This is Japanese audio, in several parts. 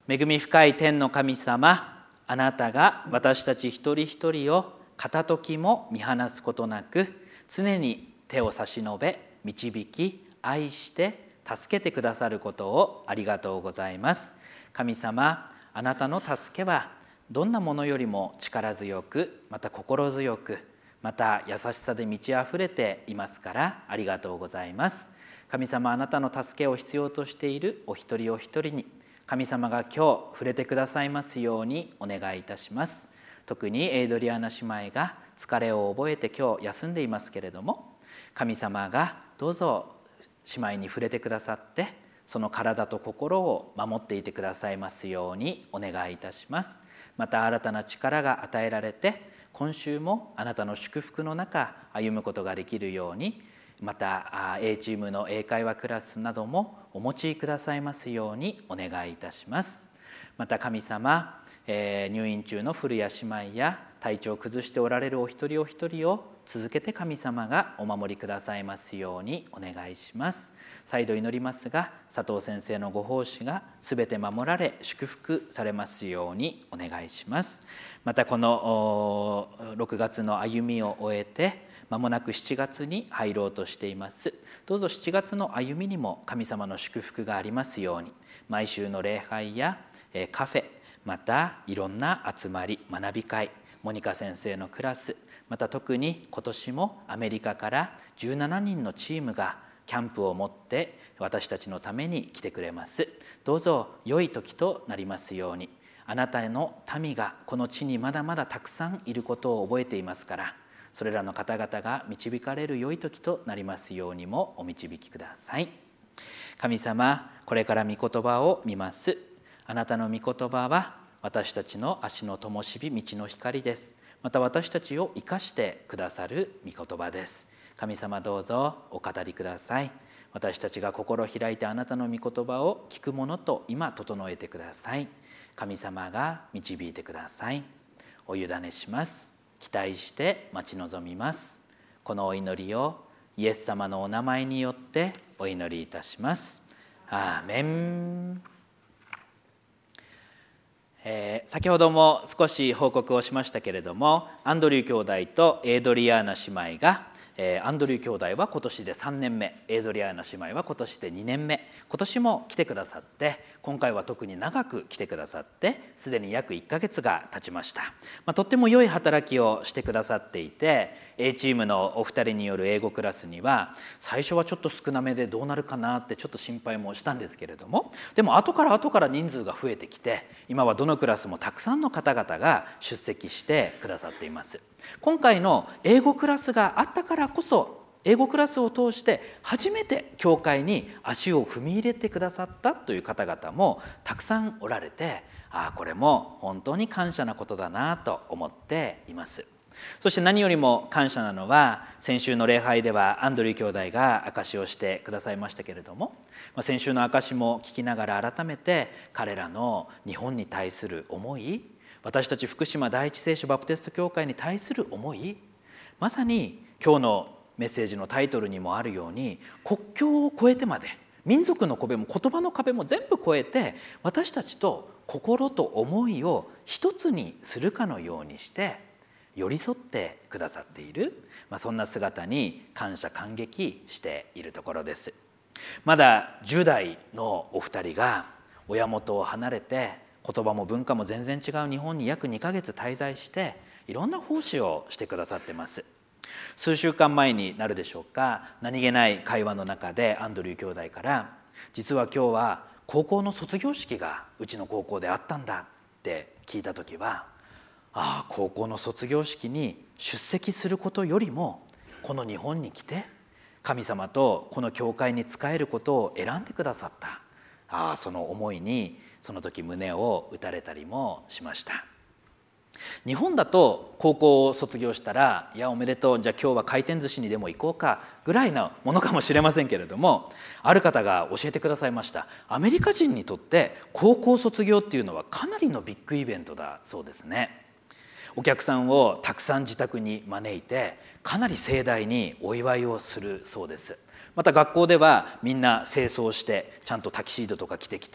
恵み深い天の神様、あなたが私たち一人一人を片時も見放すことなく、常に手を差し伸べ導き愛して助けてくださることをありがとうございます。神様、あなたの助けはどんなものよりも力強く、また心強く、また優しさで満ち溢れていますからありがとうございます。神様、あなたの助けを必要としているお一人お一人に神様が今日触れてくださいますようにお願いいたします。特にエイドリアナ姉妹が疲れを覚えて今日休んでいますけれども、神様がどうぞ姉妹に触れてくださって、その体と心を守っていてくださいますようにお願いいたします。また新たな力が与えられて、今週もあなたの祝福の中歩むことができるように、また A チームの英会話クラスなどもお持ちくださいますようにお願いいたします。また神様、入院中の古谷姉妹や体調を崩しておられるお一人お一人を続けて神様がお守りくださいますようにお願いします。再度祈りますが、佐藤先生のご奉仕がすべて守られ祝福されますようにお願いします。またこの6月の歩みを終えてまもなく7月に入ろうとしています。どうぞ7月の歩みにも神様の祝福がありますように、毎週の礼拝やカフェ、またいろんな集まり、学び会、モニカ先生のクラス、また特に今年もアメリカから17人のチームがキャンプを持って私たちのために来てくれます。どうぞ良い時となりますように。あなたの民がこの地にまだまだたくさんいることを覚えていますから、それらの方々が導かれる良い時となりますようにもお導きください。神様、これから御言葉を見ます。あなたの御言葉は私たちの足の灯火、道の光です。また私たちを生かしてくださる御言葉です。神様、どうぞお語りください。私たちが心を開いてあなたの御言葉を聞くものと今整えてください。神様が導いてください。お委ねします。期待して待ち望みます。このお祈りをイエス様のお名前によってお祈りいたします。アーメン。先ほども少し報告をしましたけれども、アンドリュー兄弟とエイドリアーナ姉妹が、アンドリュー兄弟は今年で3年目、エイドリアーナ姉妹は今年で2年目、今年も来てくださって、今回は特に長く来てくださって、すでに約1ヶ月が経ちました。とっても良い働きをしてくださっていて、A チームのお二人による英語クラスには最初はちょっと少なめでどうなるかなってちょっと心配もしたんですけれども、でも後から人数が増えてきて、今はどのクラスもたくさんの方々が出席してくださっています。今回の英語クラスがあったからこそ、英語クラスを通して初めて教会に足を踏み入れてくださったという方々もたくさんおられて、これも本当に感謝なことだなと思っています。そして何よりも感謝なのは、先週の礼拝ではアンドリュー兄弟が証しをしてくださいましたけれども、先週の証しも聞きながら改めて彼らの日本に対する思い、私たち福島第一聖書バプテスト教会に対する思い、まさに今日のメッセージのタイトルにもあるように、国境を越えてまで、民族の壁も言葉の壁も全部越えて、私たちと心と思いを一つにするかのようにして寄り添ってくださっている、そんな姿に感謝感激しているところです。まだ10代のお二人が親元を離れて、言葉も文化も全然違う日本に約2ヶ月滞在して、いろんな奉仕をしてくださってます。数週間前になるでしょうか、何気ない会話の中でアンドリュー兄弟から、実は今日は高校の卒業式がうちの高校であったんだって聞いた時は、高校の卒業式に出席することよりもこの日本に来て神様とこの教会に仕えることを選んでくださった、その思いにその時胸を打たれたりもしました。日本だと高校を卒業したら、いやおめでとう、じゃあ今日は回転寿司にでも行こうかぐらいのものかもしれませんけれども、ある方が教えてくださいました。アメリカ人にとって高校卒業っていうのはかなりのビッグイベントだそうですね。お客さんをたくさん自宅に招いて、かなり盛大にお祝いをするそうです。また学校ではみんな清掃して、ちゃんとタキシードとか着てきて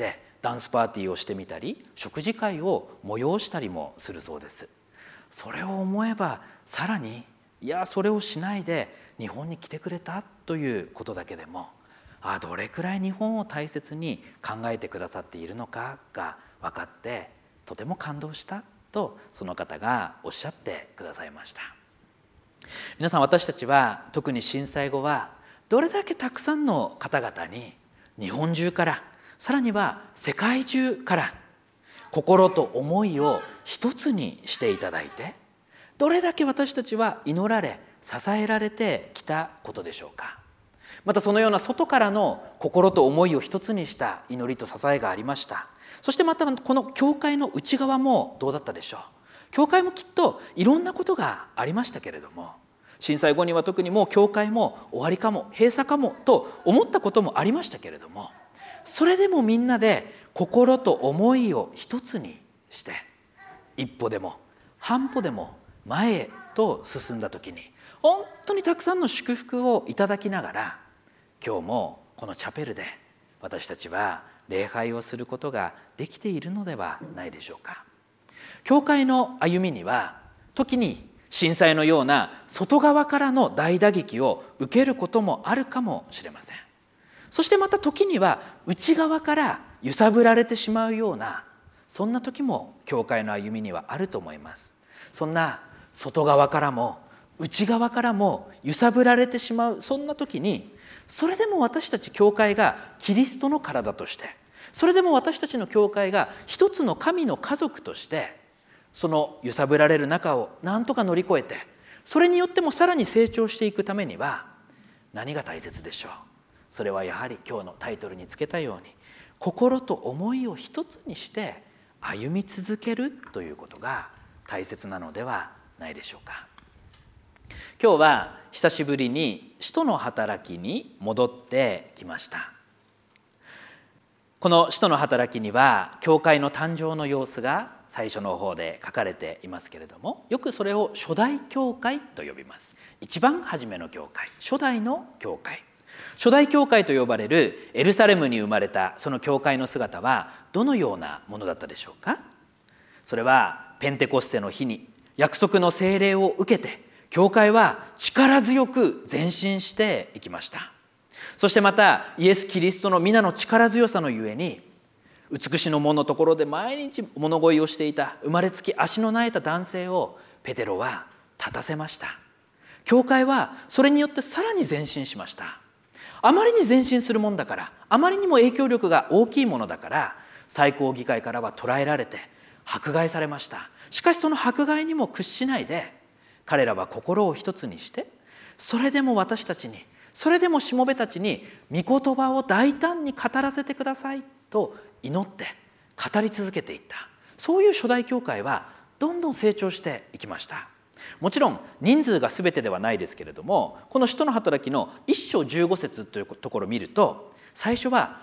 ダンスパーティーをしてみたり食事会を催したりもするそうです。それを思えばさらに、いやそれをしないで日本に来てくれたということだけでも、どれくらい日本を大切に考えてくださっているのかが分かって、とても感動したとその方がおっしゃってくださいました。皆さん、私たちは特に震災後はどれだけたくさんの方々に日本中から、さらには世界中から心と思いを一つにしていただいて、どれだけ私たちは祈られ支えられてきたことでしょうか。またそのような外からの心と思いを一つにした祈りと支えがありました。そしてまたこの教会の内側もどうだったでしょう。教会もきっといろんなことがありましたけれども、震災後には特にもう教会も終わりかも閉鎖かもと思ったこともありましたけれども、それでもみんなで心と思いを一つにして一歩でも半歩でも前へと進んだ時に、本当にたくさんの祝福をいただきながら、今日もこのチャペルで私たちは礼拝をすることができているのではないでしょうか。教会の歩みには時に震災のような外側からの大打撃を受けることもあるかもしれません。そしてまた時には内側から揺さぶられてしまうような、そんな時も教会の歩みにはあると思います。そんな外側からも内側からも揺さぶられてしまう、そんな時に、それでも私たち教会がキリストの体として、それでも私たちの教会が一つの神の家族として、その揺さぶられる中を何とか乗り越えて、それによってもさらに成長していくためには何が大切でしょう。それはやはり今日のタイトルにつけたように、心と思いを一つにして歩み続けるということが大切なのではないでしょうか。今日は久しぶりに使徒の働きに戻ってきました。この使徒の働きには教会の誕生の様子が最初の方で書かれていますけれども、よくそれを初代教会と呼びます。一番初めの教会、初代の教会。初代教会と呼ばれるエルサレムに生まれたその教会の姿はどのようなものだったでしょうか。それはペンテコステの日に約束の聖霊を受けて、教会は力強く前進していきました。そしてまたイエス・キリストの皆の力強さのゆえに、美しの門のところで毎日物乞いをしていた生まれつき足のなえた男性をペテロは立たせました。教会はそれによってさらに前進しました。あまりに前進するもんだから、あまりにも影響力が大きいものだから、最高議会からは捕らえられて迫害されました。しかしその迫害にも屈しないで、彼らは心を一つにして、それでも私たちに、それでもしもべたちに御言葉を大胆に語らせてくださいと祈って語り続けていった。そういう初代教会はどんどん成長していきました。もちろん人数が全てではないですけれども、この使徒の働きの1章15節というところを見ると、最初は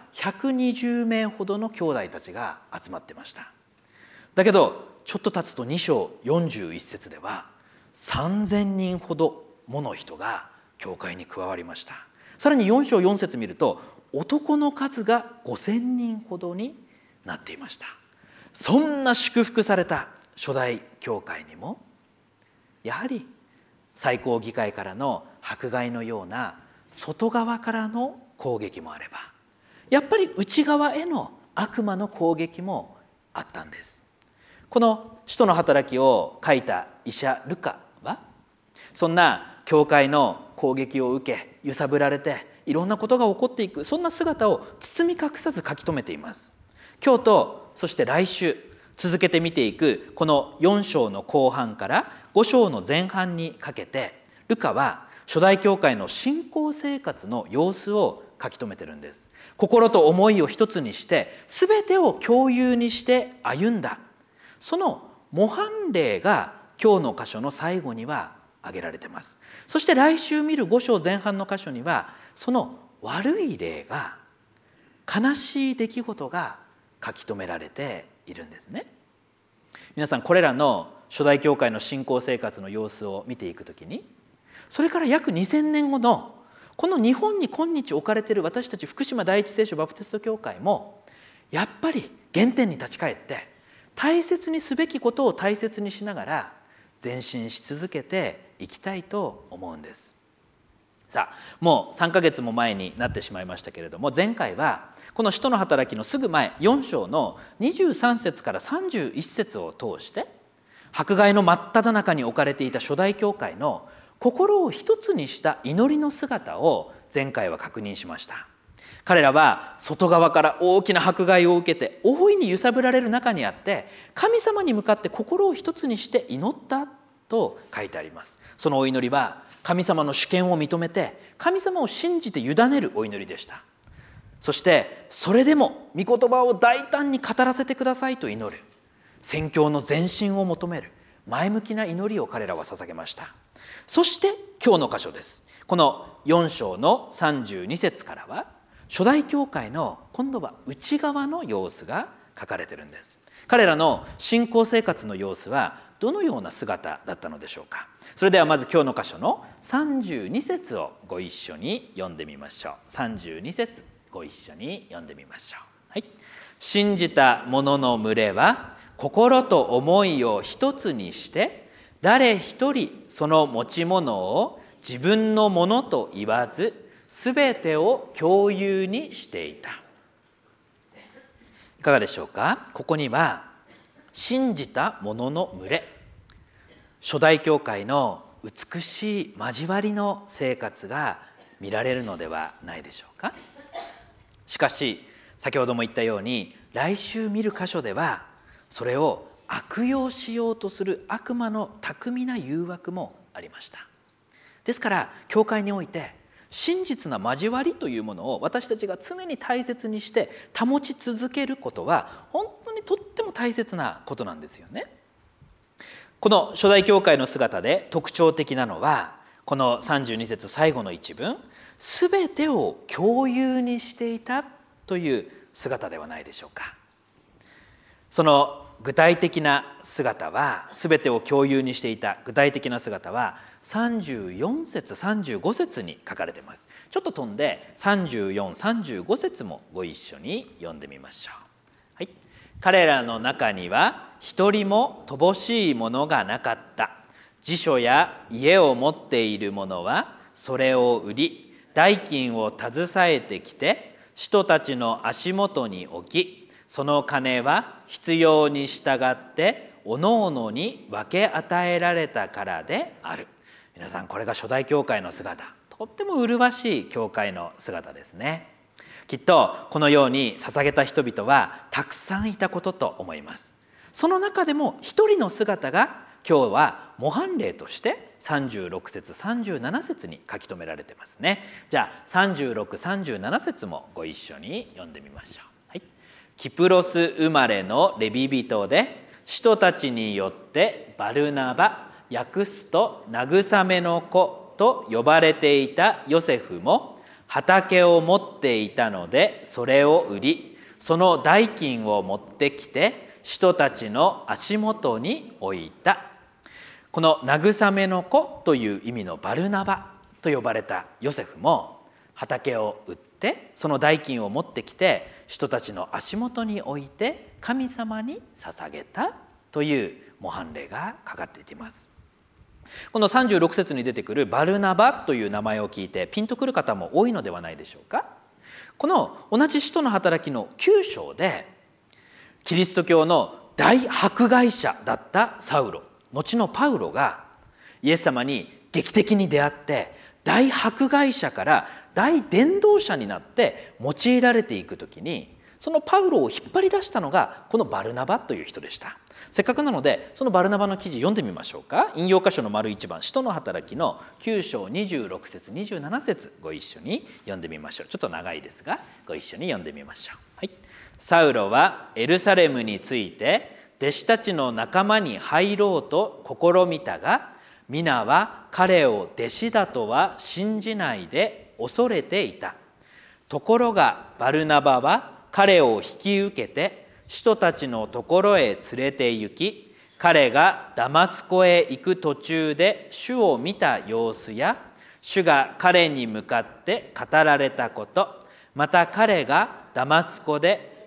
120名ほどの兄弟たちが集まってました。だけどちょっと経つと2章41節では3000人ほどもの人が教会に加わりました。さらに4章4節見ると、男の数が5000人ほどになっていました。そんな祝福された初代教会にも、やはり最高議会からの迫害のような外側からの攻撃もあれば、やっぱり内側への悪魔の攻撃もあったんです。この使徒の働きを書いた医者ルカは、そんな教会の攻撃を受け揺さぶられていろんなことが起こっていく、そんな姿を包み隠さず書き留めています。今日とそして来週続けて見ていくこの4章の後半から5章の前半にかけて、ルカは初代教会の信仰生活の様子を書き留めてるんです。心と思いを一つにして全てを共有にして歩んだ、その模範例が今日の箇所の最後には挙げられています。そして来週見る5章前半の箇所には、その悪い例が、悲しい出来事が書き留められているんですね。皆さん、これらの初代教会の信仰生活の様子を見ていくときに、それから約2000年後のこの日本に今日置かれている私たち福島第一聖書バプテスト教会も、 やっぱり原点に立ち返って大切にすべきことを大切にしながら前進し続けていきたいと思うんです。さあ、もう3ヶ月も前になってしまいましたけれども、前回はこの使徒の働きのすぐ前4章の23節から31節を通して、迫害の真っ只中に置かれていた初代教会の心を一つにした祈りの姿を前回は確認しました。彼らは外側から大きな迫害を受けて大いに揺さぶられる中にあって、神様に向かって心を一つにして祈ったと書いてあります。そのお祈りは神様の主権を認めて神様を信じて委ねるお祈りでした。そしてそれでも御言葉を大胆に語らせてくださいと祈る、宣教の前進を求める前向きな祈りを彼らは捧げました。そして今日の箇所です。この4章の32節からは初代教会の今度は内側の様子が書かれているんです。彼らの信仰生活の様子はどのような姿だったのでしょうか。それではまず今日の箇所の32節をご一緒に読んでみましょう。32節ご一緒に読んでみましょう。はい。信じた者の群れは心と思いを一つにして誰一人その持ち物を自分のものと言わずすべてを共有にしていた。いかがでしょうか。ここには信じた者の群れ、初代教会の美しい交わりの生活が見られるのではないでしょうか。しかし先ほども言ったように来週見る箇所ではそれを悪用しようとする悪魔の巧みな誘惑もありました。ですから教会において真実な交わりというものを私たちが常に大切にして保ち続けることは本当にとっても大切なことなんですよね。この初代教会の姿で特徴的なのはこの32節最後の一文、すべてを共有にしていたという姿ではないでしょうか。その具体的な姿は、すべてを共有にしていた具体的な姿は34節35節に書かれています。ちょっと飛んで34、35節もご一緒に読んでみましょう。はい。彼らの中には一人も乏しいものがなかった。寺所や家を持っている者はそれを売り、代金を携えてきて使徒たちの足元に置き、その金は必要に従っておのおのに分け与えられたからである。皆さん、これが初代教会の姿、とっても麗しい教会の姿ですね。きっとこのように捧げた人々はたくさんいたことと思います。その中でも一人の姿が今日は模範例として36節37節に書き留められてますね。じゃあ36、37節もご一緒に読んでみましょう。はい。キプロス生まれのレビ人で使徒たちによってバルナバ、訳すと慰めの子と呼ばれていたヨセフも畑を持っていたのでそれを売り、その代金を持ってきて使徒たちの足元に置いた。この慰めの子という意味のバルナバと呼ばれたヨセフも畑を売ってその代金を持ってきて使徒たちの足元に置いて神様に捧げたという模範例が書かれています。この36節に出てくるバルナバという名前を聞いてピンとくる方も多いのではないでしょうか。この同じ使徒の働きの9章でキリスト教の大迫害者だったサウロ、後のパウロがイエス様に劇的に出会って大迫害者から大伝道者になって用いられていくときに、そのパウロを引っ張り出したのがこのバルナバという人でした。せっかくなのでそのバルナバの記事読んでみましょうか。引用箇所の丸1番、使徒の働きの9章26節27節ご一緒に読んでみましょう。ちょっと長いですがご一緒に読んでみましょう。はい。サウロはエルサレムについて弟子たちの仲間に入ろうと試みたが、皆は彼を弟子だとは信じないで恐れていた。ところがバルナバは彼を引き受けて使徒たちのところへ連れて行き、彼がダマスコへ行く途中で主を見た様子や、主が彼に向かって語られたこと、また彼がダマスコで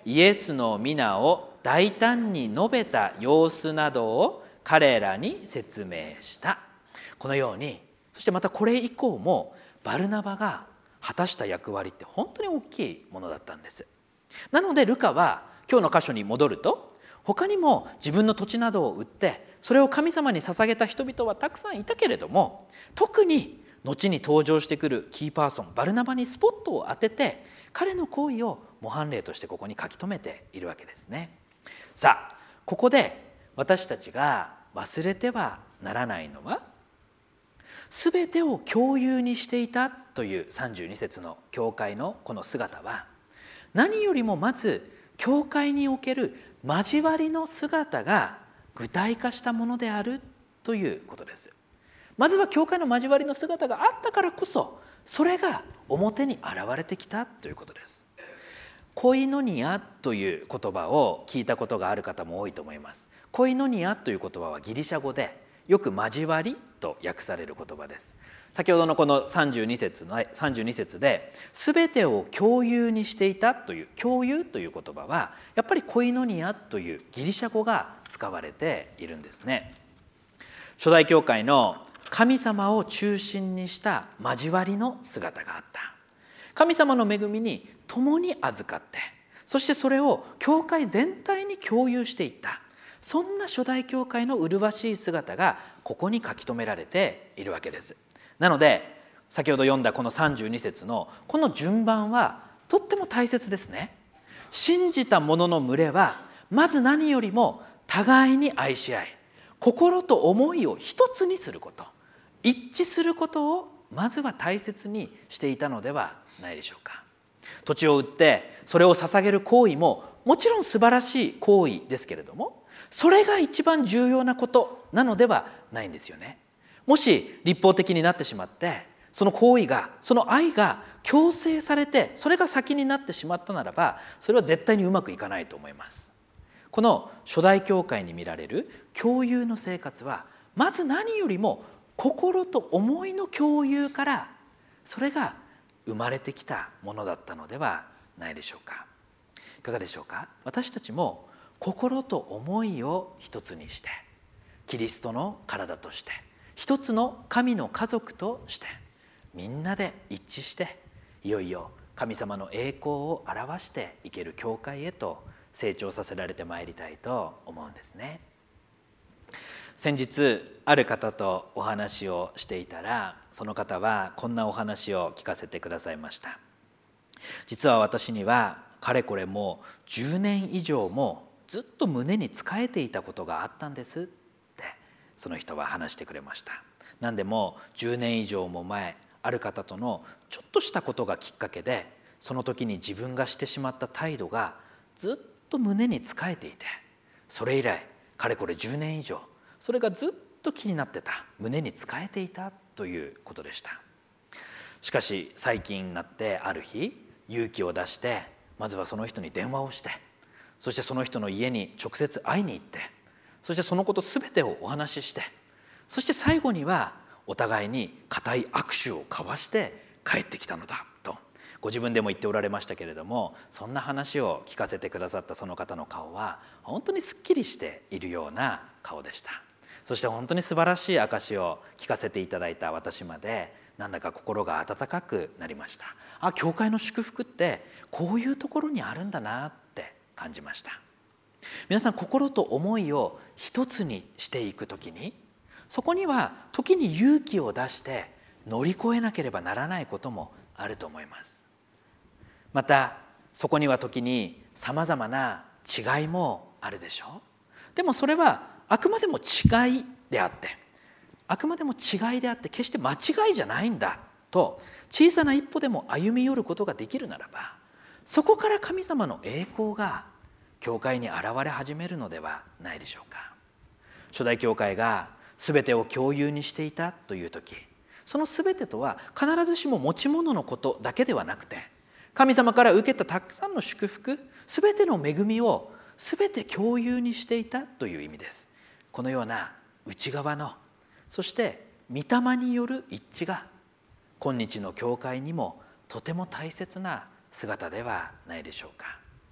イエスの皆を大胆に述べた様子などを彼らに説明した。このように、そしてまたこれ以降もバルナバが果たした役割って本当に大きいものだったんです。なのでルカは今日の箇所に戻ると、他にも自分の土地などを売ってそれを神様に捧げた人々はたくさんいたけれども、特に後に登場してくるキーパーソンバルナバにスポットを当てて、彼の行為を模範例としてここに書き留めているわけですね。さあ、ここで私たちが忘れてはならないのは、すべてを共有にしていたという32節の教会のこの姿は、何よりもまず教会における交わりの姿が具体化したものであるということです。まずは教会の交わりの姿があったからこそ、それが表に現れてきたということです。コイノニアという言葉を聞いたことがある方も多いと思います。コイノニアという言葉はギリシャ語でよく交わりと訳される言葉です。先ほどのこの32節で全てを共有にしていたという共有という言葉は、やっぱりコイノニアというギリシャ語が使われているんですね。初代教会の神様を中心にした交わりの姿があった。神様の恵みに共に預かって、そしてそれを教会全体に共有していった。そんな初代教会の麗しい姿がここに書き留められているわけです。なので先ほど読んだこの32節のこの順番はとっても大切ですね。信じた者の群れはまず何よりも互いに愛し合い、心と思いを一つにすること、一致することをまずは大切にしていたのではないでしょうか。土地を売ってそれを捧げる行為ももちろん素晴らしい行為ですけれども、それが一番重要なことなのではないんですよね。もし立法的になってしまって、その行為が、その愛が強制されてそれが先になってしまったならば、それは絶対にうまくいかないと思います。この初代教会に見られる共有の生活は、まず何よりも心と思いの共有から、それが生まれてきたものだったのではないでしょうか。いかがでしょうか。私たちも心と思いを一つにして、キリストの体として一つの神の家族としてみんなで一致して、いよいよ神様の栄光を表していける教会へと成長させられてまいりたいと思うんですね。先日ある方とお話をしていたら、その方はこんなお話を聞かせてくださいました。実は私にはかれこれもう10年以上もずっと胸につかえていたことがあったんですって、その人は話してくれました。何でも10年以上も前、ある方とのちょっとしたことがきっかけで、その時に自分がしてしまった態度がずっと胸につかえていて、それ以来かれこれ10年以上それがずっと気になってた、胸につかえていたということでした。しかし最近になってある日、勇気を出してまずはその人に電話をして、そしてその人の家に直接会いに行って、そしてそのこと全てをお話しして、そして最後にはお互いに固い握手を交わして帰ってきたのだとご自分でも言っておられましたけれども、そんな話を聞かせてくださったその方の顔は本当にすっきりしているような顔でした。そして本当に素晴らしい証を聞かせていただいた私まで、なんだか心が温かくなりました。あ、教会の祝福ってこういうところにあるんだなって感じました。皆さん、心と思いを一つにしていくときに、そこには時に勇気を出して乗り越えなければならないこともあると思います。またそこには時にさまざまな違いもあるでしょう。でもそれはあくまでも違いであって、決して間違いじゃないんだと、小さな一歩でも歩み寄ることができるならば、そこから神様の栄光が教会に現れ始めるのではないでしょうか。初代教会が全てを共有にしていたという時、その全てとは必ずしも持ち物のことだけではなくて、神様から受けたたくさんの祝福、全ての恵みを全て共有にしていたという意味です。このような内側の、そして御霊による一致が今日の教会にもとても大切な姿ではないでしょうか。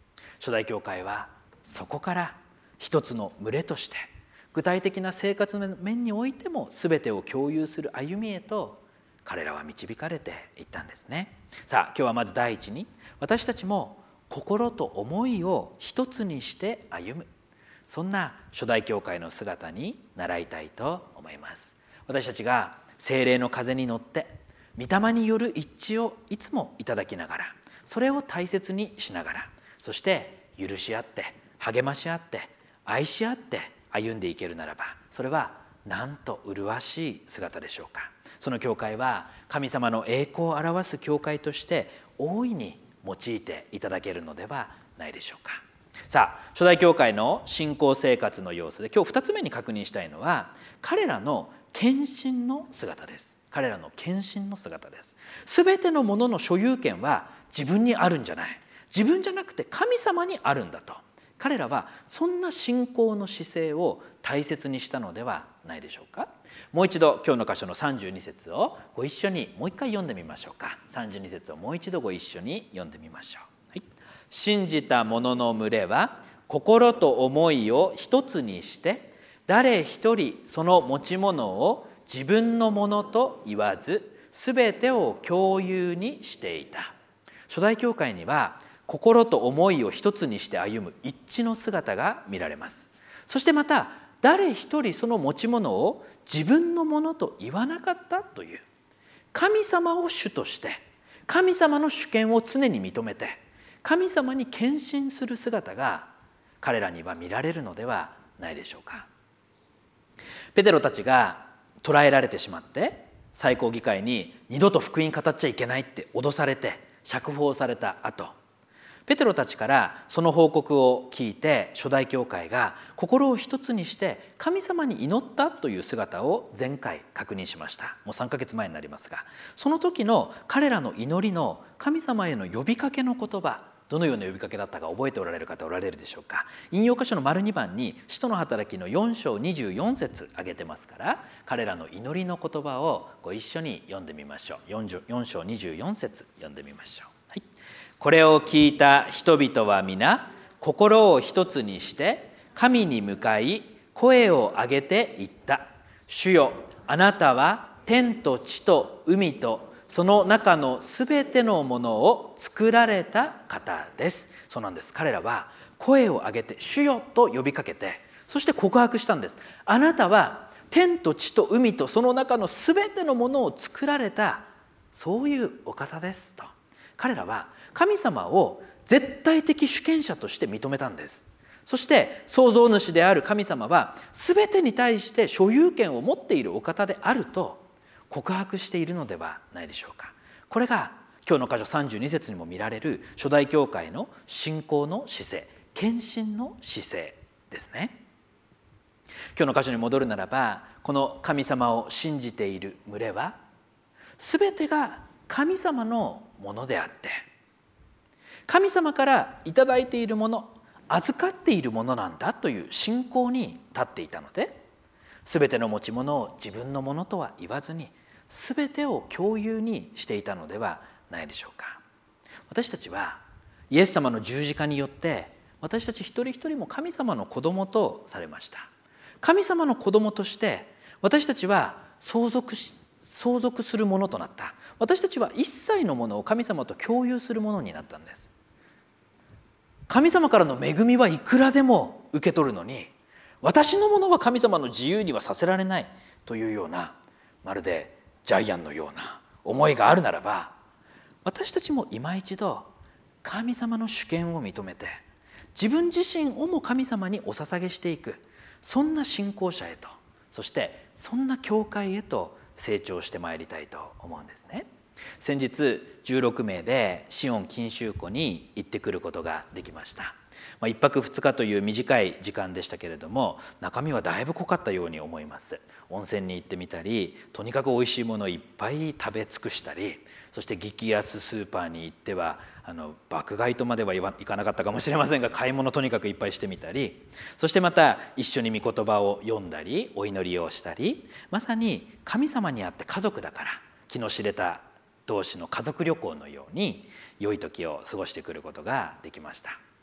初代教会はそこから一つの群れとして具体的な生活の面においても全てを共有する歩みへと彼らは導かれていったんですね。さあ今日はまず第一に、私たちも心と思いを一つにして歩む、そんな初代教会の姿に習いたいと思います。私たちが聖霊の風に乗って御霊による一致をいつもいただきながら、それを大切にしながら、そして許し合って励まし合って愛し合って歩んでいけるならば、それはなんと麗しい姿でしょうか。その教会は神様の栄光を表す教会として大いに用いていただけるのではないでしょうか。さあ初代教会の信仰生活の様子で今日2つ目に確認したいのは、彼らの献身の姿です。彼らの献身の姿です。すべてのものの所有権は自分にあるんじゃない、自分じゃなくて神様にあるんだと、彼らはそんな信仰の姿勢を大切にしたのではないでしょうか。もう一度今日の箇所の32節をご一緒にもう一回読んでみましょうか。32節をもう一度ご一緒に読んでみましょう。はい、信じた者の群れは心と思いを一つにして、誰一人その持ち物を自分のものと言わず、すべてを共有にしていた。初代教会には心と思いを一つにして歩む一致の姿が見られます。そしてまた誰一人その持ち物を自分のものと言わなかったという、神様を主として神様の主権を常に認めて神様に献身する姿が彼らには見られるのではないでしょうか。ペテロたちが捕らえられてしまって最高議会に二度と福音語っちゃいけないって脅されて釈放された後、ペテロたちからその報告を聞いて初代教会が心を一つにして神様に祈ったという姿を前回確認しました。もう3ヶ月前になりますが、その時の彼らの祈りの神様への呼びかけの言葉、どのような呼びかけだったか覚えておられる方おられるでしょうか。引用箇所の丸2番に使徒の働きの4章24節挙げてますから、彼らの祈りの言葉をご一緒に読んでみましょう。4章24節読んでみましょう。はい、これを聞いた人々は皆心を一つにして神に向かい声を上げて言った。主よ、あなたは天と地と海とその中のすべてのものを作られた方です。そうなんです。彼らは声を上げて主よと呼びかけて、そして告白したんです。あなたは天と地と海とその中のすべてのものを作られた、そういうお方ですと。彼らは神様を絶対的主権者として認めたんです。そして創造主である神様はすべてに対して所有権を持っているお方であると告白しているのではないでしょうか。これが今日の箇所32節にも見られる初代教会の信仰の姿勢、献身の姿勢ですね。今日の箇所に戻るならば、この神様を信じている群れは全てが神様のものであって、神様からいただいているもの、預かっているものなんだという信仰に立っていたので、全ての持ち物を自分のものとは言わずに全てを共有にしていたのではないでしょうか。私たちはイエス様の十字架によって私たち一人一人も神様の子供とされました。神様の子供として私たちは相続するものとなった。私たちは一切のものを神様と共有するものになったんです。神様からの恵みはいくらでも受け取るのに、私のものは神様の自由にはさせられないというような、まるでジャイアンのような思いがあるならば、私たちも今一度神様の主権を認めて自分自身をも神様にお捧げしていく、そんな信仰者へと、そしてそんな教会へと成長してまいりたいと思うんですね。先日16名でシオン錦秋湖に行ってくることができました。1泊2日という短い時間でしたけれども、中身はだいぶ濃かったように思います。温泉に行ってみたり、とにかくおいしいものをいっぱい食べ尽くしたり、そして激安スーパーに行っては爆買いとまではいかなかったかもしれませんが、買い物とにかくいっぱいしてみたり、そしてまた一緒に御言葉を読んだりお祈りをしたり、まさに神様にあって家族だから気の知れた同士の家族旅行のように良い時を過ごしてくることができました。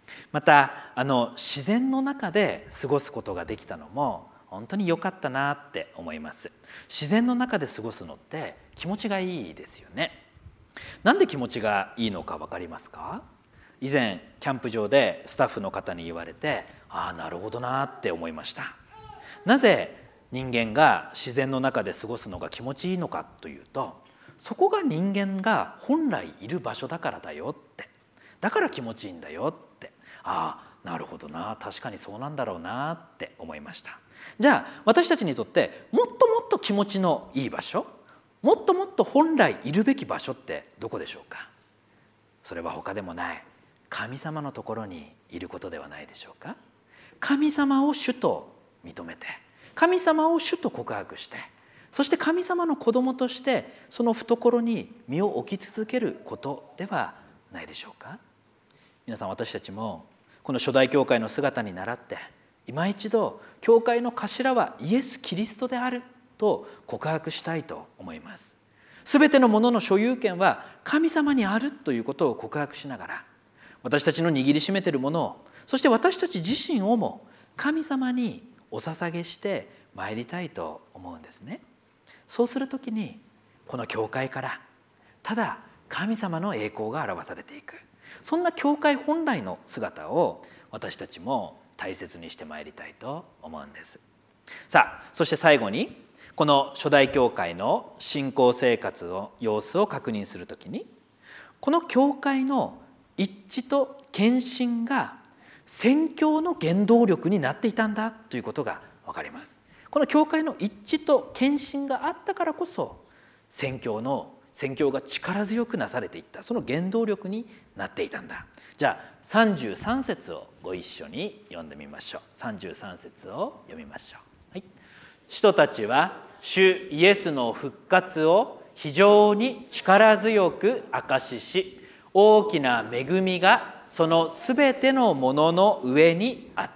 また自然の中で過ごすことができたのも本当に良かったなって思います。自然の中で過ごすのって気持ちがいいですよね。なんで気持ちがいいのか分かりますか？以前キャンプ場でスタッフの方に言われて、なるほどなって思いました。なぜ人間が自然の中で過ごすのが気持ちいいのかというと、そこが人間が本来いる場所だからだよって、だから気持ちいいんだよって、なるほどな、確かにそうなんだろうなって思いました。じゃあ私たちにとってもっともっと気持ちのいい場所、もっともっと本来いるべき場所ってどこでしょうか？それは他でもない神様のところにいることではないでしょうか？神様を主と認めて、神様を主と告白して、そして神様の子供としてその懐に身を置き続けることではないでしょうか？皆さん、私たちもこの初代教会の姿に倣って今一度教会の頭はイエス・キリストであると告白したいと思います。すべてのものの所有権は神様にあるということを告白しながら、私たちの握りしめているものを、そして私たち自身をも神様にお捧げしてまいりたいと思うんですね。そうするときにこの教会からただ神様の栄光が表されていく、そんな教会本来の姿を私たちも大切にしてまいりたいと思うんです。さあ、そして最後にこの初代教会の信仰生活の様子を確認するときに、この教会の一致と献身が宣教の原動力になっていたんだということが分かります。この教会の一致と献身があったからこそ宣教が力強くなされていった、その原動力になっていたんだ。じゃあ33節をご一緒に読んでみましょう。33節を読みましょう。はい。使徒たちは主イエスの復活を非常に力強く証しし、大きな恵みがそのすべてのものの上にあった。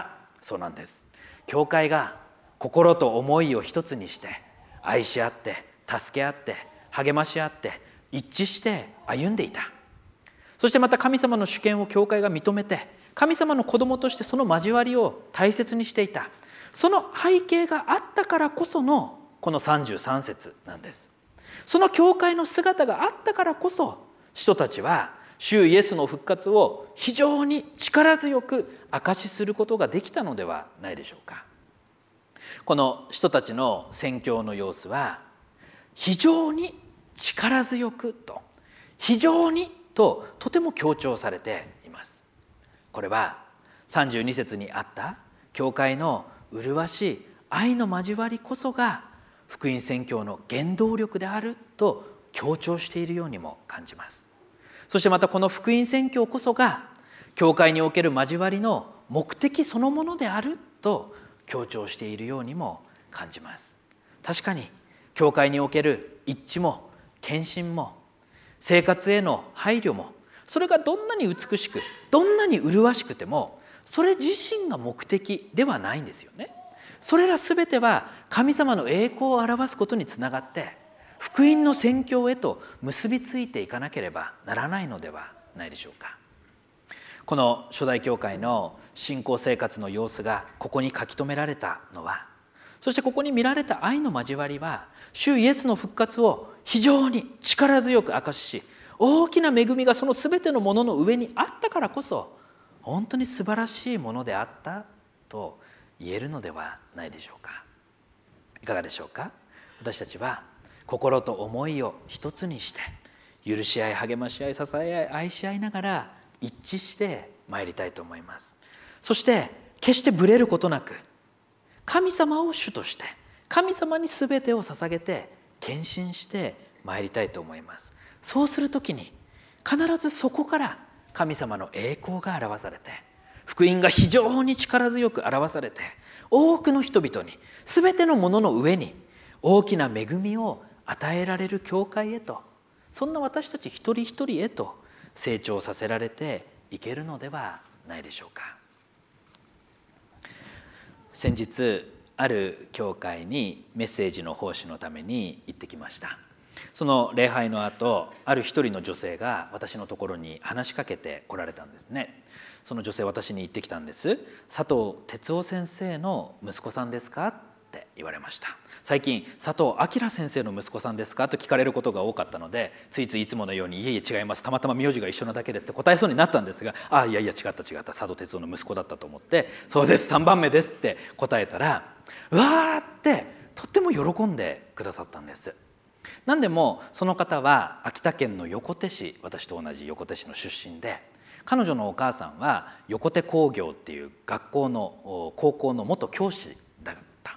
そうなんです。教会が心と思いを一つにして愛し合って助け合って励まし合って一致して歩んでいた。そしてまた神様の主権を教会が認めて、神様の子供としてその交わりを大切にしていた。その背景があったからこそのこの33節なんです。その教会の姿があったからこそ、使徒たちは主イエスの復活を非常に力強く証しすることができたのではないでしょうか。この使徒たちの宣教の様子は非常に力強くと非常にととても強調されています。これは32節にあった教会の麗しい愛の交わりこそが福音宣教の原動力であると強調しているようにも感じます。そしてまたこの福音宣教こそが教会における交わりの目的そのものであると強調しているようにも感じます。確かに教会における一致も献身も生活への配慮も、それがどんなに美しくどんなに麗しくてもそれ自身が目的ではないんですよね。それらすべては神様の栄光を表すことにつながって福音の宣教へと結びついていかなければならないのではないでしょうか。この初代教会の信仰生活の様子がここに書き留められたのは、そしてここに見られた愛の交わりは主イエスの復活を非常に力強く証しし、大きな恵みがそのすべてのものの上にあったからこそ本当に素晴らしいものであったと言えるのではないでしょうか。いかがでしょうか。私たちは心と思いを一つにして許し合い励まし合い支え合い愛し合いながら一致してまいりたいと思います。そして決してぶれることなく神様を主として神様に全てを捧げて献身してまいりたいと思います。そうするときに必ずそこから神様の栄光が表されて、福音が非常に力強く表されて、多くの人々に全てのものの上に大きな恵みを与えられる教会へと、そんな私たち一人一人へと成長させられていけるのではないでしょうか。先日ある教会にメッセージの奉仕のために行ってきました。その礼拝の後、ある一人の女性が私のところに話しかけて来られたんですね。 その女性私に言ってきたんです。佐藤哲夫先生の息子さんですかって言われました。最近佐藤明先生の息子さんですかと聞かれることが多かったので、ついついいつものようにいえいえ違います、たまたま名字が一緒なだけですって答えそうになったんですが、いやいや違った佐藤哲夫の息子だったと思って、そうです3番目ですって答えたら、うわーってとっても喜んでくださったんです。何でもその方は秋田県の横手市、私と同じ横手市の出身で、彼女のお母さんは横手工業っていう学校の高校の元教師だった。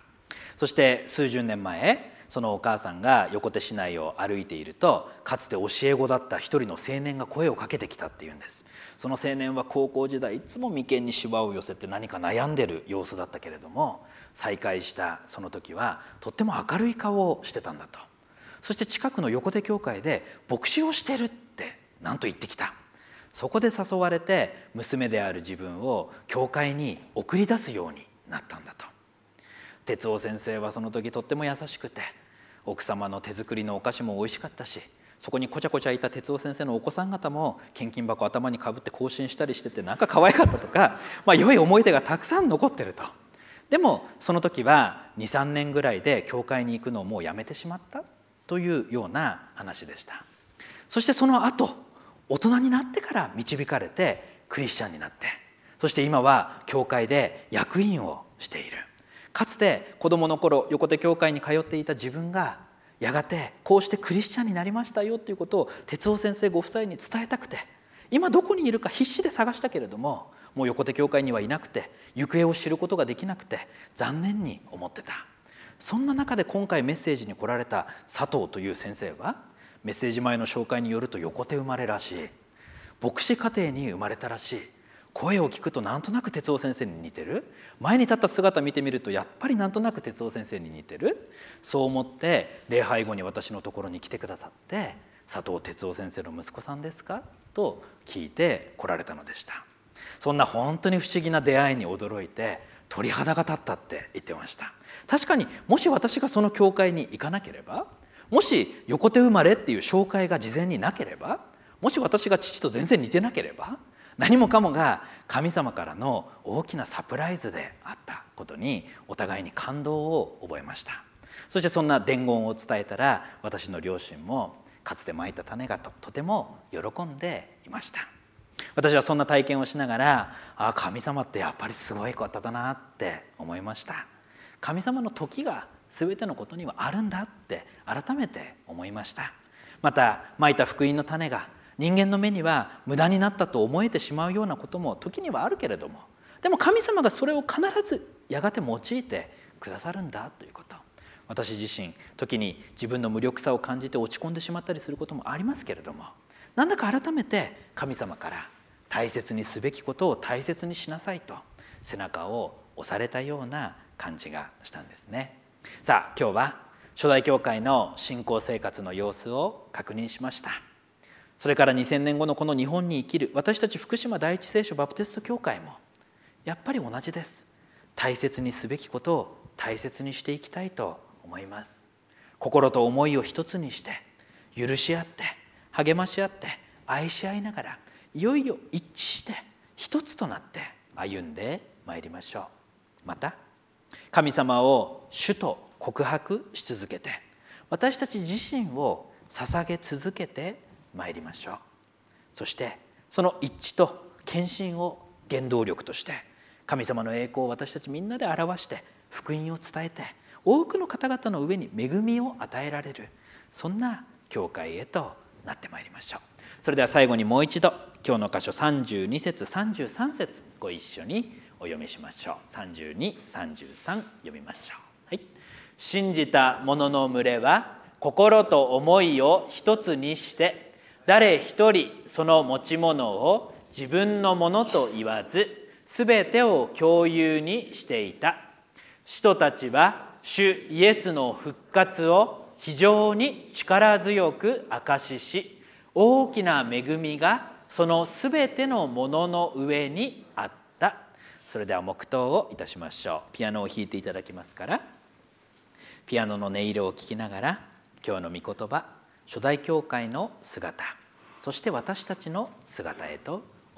そして数十年前、そのお母さんが横手市内を歩いていると、かつて教え子だった一人の青年が声をかけてきたっていうんです。その青年は高校時代いつも眉間にしわを寄せて何か悩んでる様子だったけれども、再会したその時はとっても明るい顔をしてたんだと。そして近くの横手教会で牧師をしてるってなんと言ってきた。そこで誘われて娘である自分を教会に送り出すようになったんだと。哲夫先生はその時とっても優しくて、奥様の手作りのお菓子も美味しかったし、そこにこちゃこちゃいた哲夫先生のお子さん方も献金箱頭にかぶって行進したりしててなんか可愛かったとか、良い思い出がたくさん残ってると。でもその時は 2,3 年ぐらいで教会に行くのをもうやめてしまったというような話でした。そしてその後、大人になってから導かれてクリスチャンになって、そして今は教会で役員をしている。かつて子どもの頃横手教会に通っていた自分がやがてこうしてクリスチャンになりましたよということを哲夫先生ご夫妻に伝えたくて、今どこにいるか必死で探したけれども、もう横手教会にはいなくて行方を知ることができなくて残念に思ってた。そんな中で今回メッセージに来られた佐藤という先生は、メッセージ前の紹介によると横手生まれらしい、牧師家庭に生まれたらしい、声を聞くとなんとなく哲夫先生に似てる、前に立った姿見てみるとやっぱりなんとなく哲夫先生に似てる、そう思って礼拝後に私のところに来てくださって、佐藤哲夫先生の息子さんですかと聞いて来られたのでした。そんな本当に不思議な出会いに驚いて鳥肌が立ったって言ってました。確かにもし私がその教会に行かなければ、もし横手生まれっていう紹介が事前になければ、もし私が父と全然似てなければ、何もかもが神様からの大きなサプライズであったことにお互いに感動を覚えました。そしてそんな伝言を伝えたら、私の両親もかつてまいた種がとても喜んでいました。私はそんな体験をしながら、神様ってやっぱりすごい方だなって思いました。神様の時が全てのことにはあるんだって改めて思いました。またまいた福音の種が人間の目には無駄になったと思えてしまうようなことも時にはあるけれども、でも神様がそれを必ずやがて用いてくださるんだということ。私自身時に自分の無力さを感じて落ち込んでしまったりすることもありますけれども、なんだか改めて神様から大切にすべきことを大切にしなさいと背中を押されたような感じがしたんですね。さあ今日は初代教会の信仰生活の様子を確認しました。それから2000年後のこの日本に生きる私たち福島第一聖書バプテスト教会もやっぱり同じです。大切にすべきことを大切にしていきたいと思います。心と思いを一つにして許し合って励まし合って愛し合いながら、いよいよ一致して一つとなって歩んでまいりましょう。また神様を主と告白し続けて、私たち自身を捧げ続けてまいりましょう。そしてその一致と献身を原動力として神様の栄光を私たちみんなで表して福音を伝えて、多くの方々の上に恵みを与えられる、そんな教会へとなってまいりましょう。それでは最後にもう一度今日の箇所32節33節ご一緒にお読みしましょう。32、33読みましょう。はい。信じた者の群れは心と思いを一つにして、誰一人その持ち物を自分のものと言わず、すべてを共有にしていた。使徒たちは主イエスの復活を非常に力強く証しし、大きな恵みがそのすべてのものの上にあった。それでは黙祷をいたしましょう。ピアノを弾いていただきますから、ピアノの音色を聞きながら今日の御言葉、初代教会の姿、そして私たちの姿へと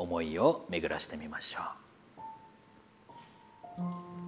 思いを巡らしてみましょう。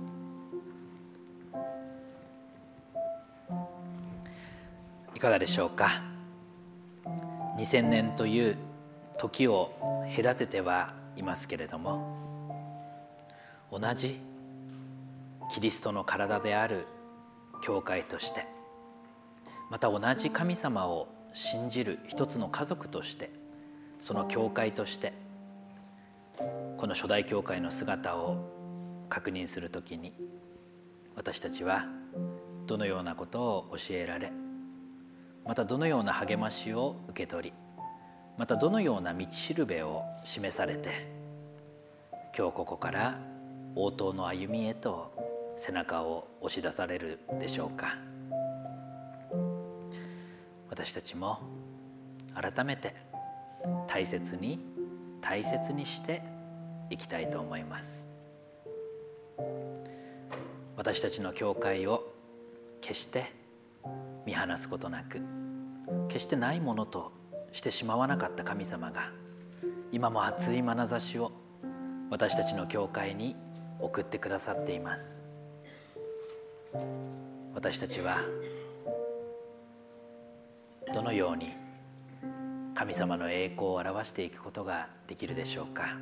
いかがでしょうか。2000年という時を隔ててはいますけれども、同じキリストの体である教会として、また同じ神様を信じる一つの家族として、その教会としてこの初代教会の姿を確認するときに、私たちはどのようなことを教えられ、またどのような励ましを受け取り、またどのような道しるべを示されて、今日ここから応答の歩みへと背中を押し出されるでしょうか。私たちも改めて大切にしていきたいと思います。私たちの教会を決して見放すことなく、決してないものとしてしまわなかった神様が、今も熱い眼差しを私たちの教会に送ってくださっています。私たちはどのように神様の栄光を表していくことができるでしょうか。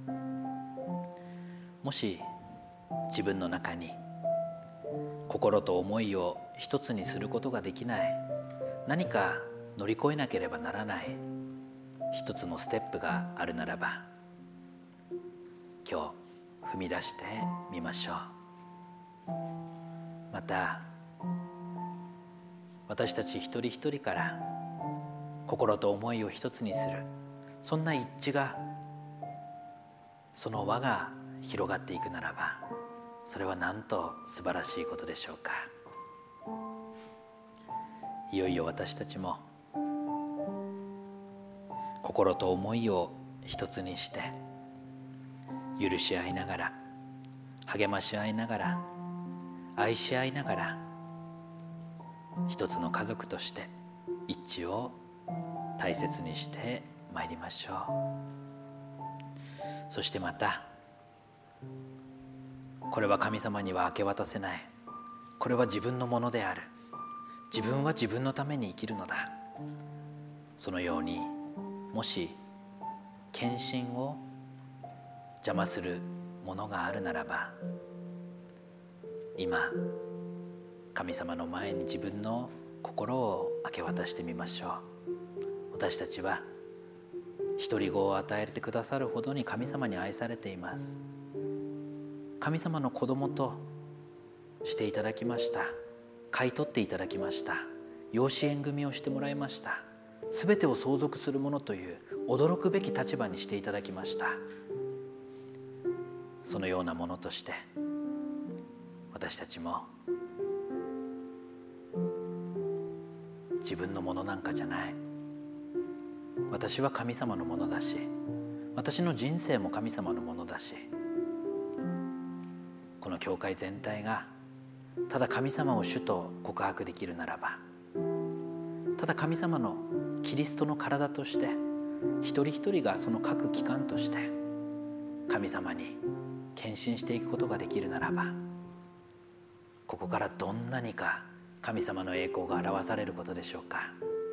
もし自分の中に心と思いを一つにすることができない、何か乗り越えなければならない一つのステップがあるならば、今日踏み出してみましょう。また私たち一人一人から心と思いを一つにする、そんな一致が、その輪が広がっていくならば、それはなんと素晴らしいことでしょうか。いよいよ私たちも心と思いを一つにして、許し合いながら、励まし合いながら、愛し合いながら、一つの家族として一致を大切にしてまいりましょう。そしてまた、これは神様には明け渡せない、これは自分のものである、自分は自分のために生きるのだ、そのようにもし献身を邪魔するものがあるならば、今神様の前に自分の心を明け渡してみましょう。私たちは独り子を与えてくださるほどに神様に愛されています。神様の子供としていただきました。買い取っていただきました。養子縁組をしてもらいました。すべてを相続するものという驚くべき立場にしていただきました。そのようなものとして私たちも自分のものなんかじゃない、私は神様のものだし、私の人生も神様のものだし、この教会全体がただ神様を主と告白できるならば、ただ神様のキリストの体として一人一人がその各機関として神様に献身していくことができるならば、ここからどんなにか神様の栄光が表されることでしょうか。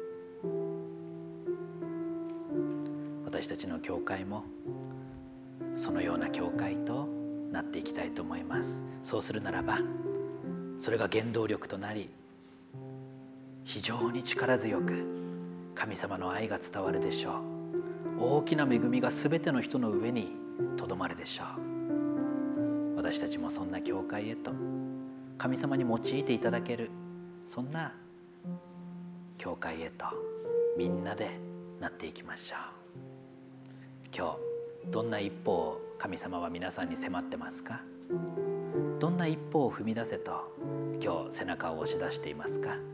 私たちの教会もそのような教会となっていきたいと思います。そうするならば、それが原動力となり、非常に力強く神様の愛が伝わるでしょう。大きな恵みがすべての人の上にとどまるでしょう。私たちもそんな教会へと神様に用いていただける、そんな教会へとみんなでなっていきましょう。今日どんな一歩を神様は皆さんに迫ってますか？どんな一歩を踏み出せと今日背中を押し出していますか？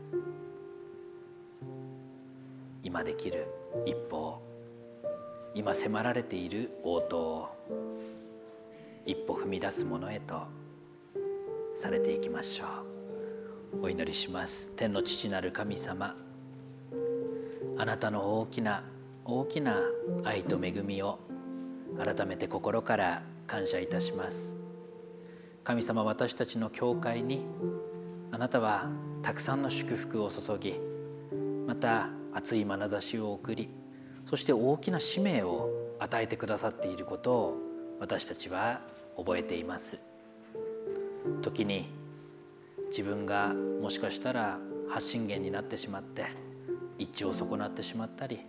今できる一歩を、今迫られている応答を一歩踏み出すものへとされていきましょう。お祈りします。天の父なる神様、あなたの大きな大きな愛と恵みを改めて心から感謝いたします。神様、私たちの教会にあなたはたくさんの祝福を注ぎ、また熱い眼差しを送り、そして大きな使命を与えてくださっていることを私たちは覚えています。時に自分がもしかしたら発信源になってしまって一致を損なってしまったり、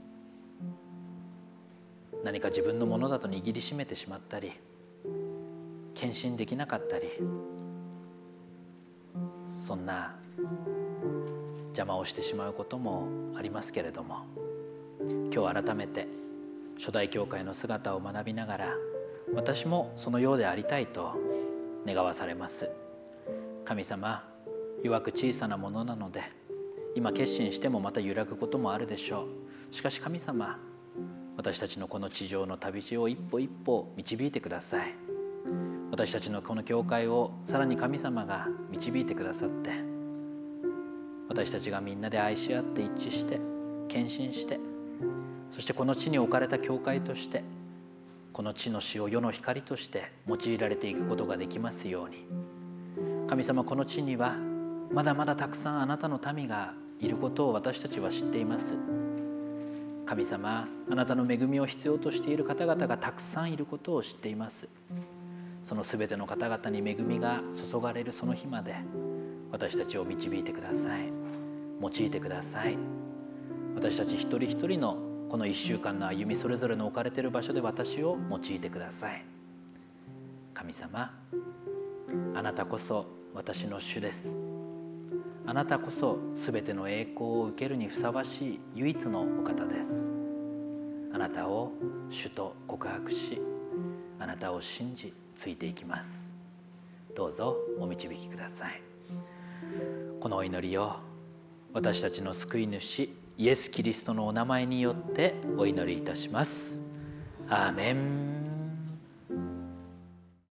何か自分のものだと握りしめてしまったり、献身できなかったり、そんな邪魔をしてしまうこともありますけれども、今日改めて初代教会の姿を学びながら、私もそのようでありたいと願わされます。神様、弱く小さなものなので今決心してもまた揺らぐこともあるでしょう。しかし神様、私たちのこの地上の旅路を一歩一歩導いてください。私たちのこの教会をさらに神様が導いてくださって、私たちがみんなで愛し合って一致して献身して、そしてこの地に置かれた教会として、この地の死を世の光として用いられていくことができますように。神様、この地にはまだまだたくさんあなたの民がいることを私たちは知っています。神様、あなたの恵みを必要としている方々がたくさんいることを知っています。そのすべての方々に恵みが注がれるその日まで私たちを導いてください。用いてください。私たち一人一人のこの1週間の歩み、それぞれの置かれている場所で私を用いてください。神様、あなたこそ私の主です。あなたこそすべての栄光を受けるにふさわしい唯一のお方です。あなたを主と告白し、あなたを信じついていきます。どうぞお導きください。このお祈りを私たちの救い主イエス・キリストのお名前によってお祈りいたします。アーメン。